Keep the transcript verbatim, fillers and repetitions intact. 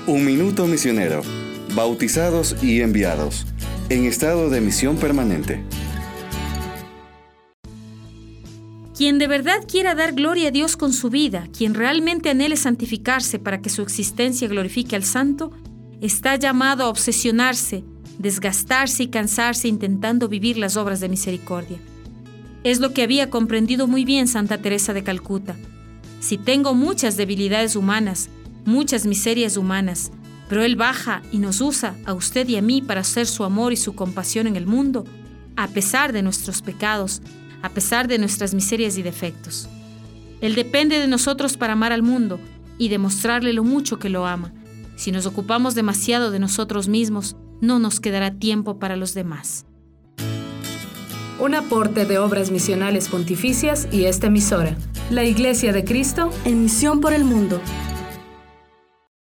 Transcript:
Un minuto misionero. Bautizados y enviados. En estado de misión permanente. Quien de verdad quiera dar gloria a Dios con su vida, quien realmente anhele santificarse para que su existencia glorifique al Santo, está llamado a obsesionarse, desgastarse y cansarse intentando vivir las obras de misericordia. Es lo que había comprendido muy bien Santa Teresa de Calcuta. Si tengo muchas debilidades humanas, muchas miserias humanas, pero Él baja y nos usa a usted y a mí para hacer su amor y su compasión en el mundo, a pesar de nuestros pecados, a pesar de nuestras miserias y defectos. Él depende de nosotros para amar al mundo y demostrarle lo mucho que lo ama. Si nos ocupamos demasiado de nosotros mismos, no nos quedará tiempo para los demás. Un aporte de Obras Misionales Pontificias y esta emisora, la Iglesia de Cristo, en misión por el mundo.